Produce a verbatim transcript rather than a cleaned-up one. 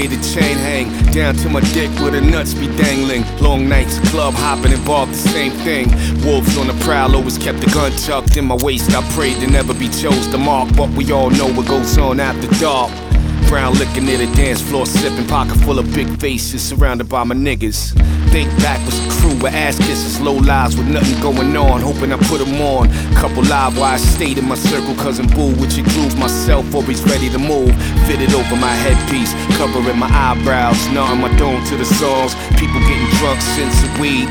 way the chain hang down to my dick where the nuts be dangling. Long nights, club hopping involved the same thing. Wolves on the prowl, always kept the gun tucked in my waist. I prayed to never be chose to mark, but we all know what goes on after dark. Brown liquor near the dance floor, sipping, pocket full of big faces, surrounded by my niggas. Think back was a crew with ass kisses, low lives with nothing going on, hoping I put them on. Couple live where I stayed in my circle, cousin Boo, with your groove myself, always ready to move. Fitted over my headpiece, covering my eyebrows, nodding my dome to the songs. People getting drunk, sense of weed,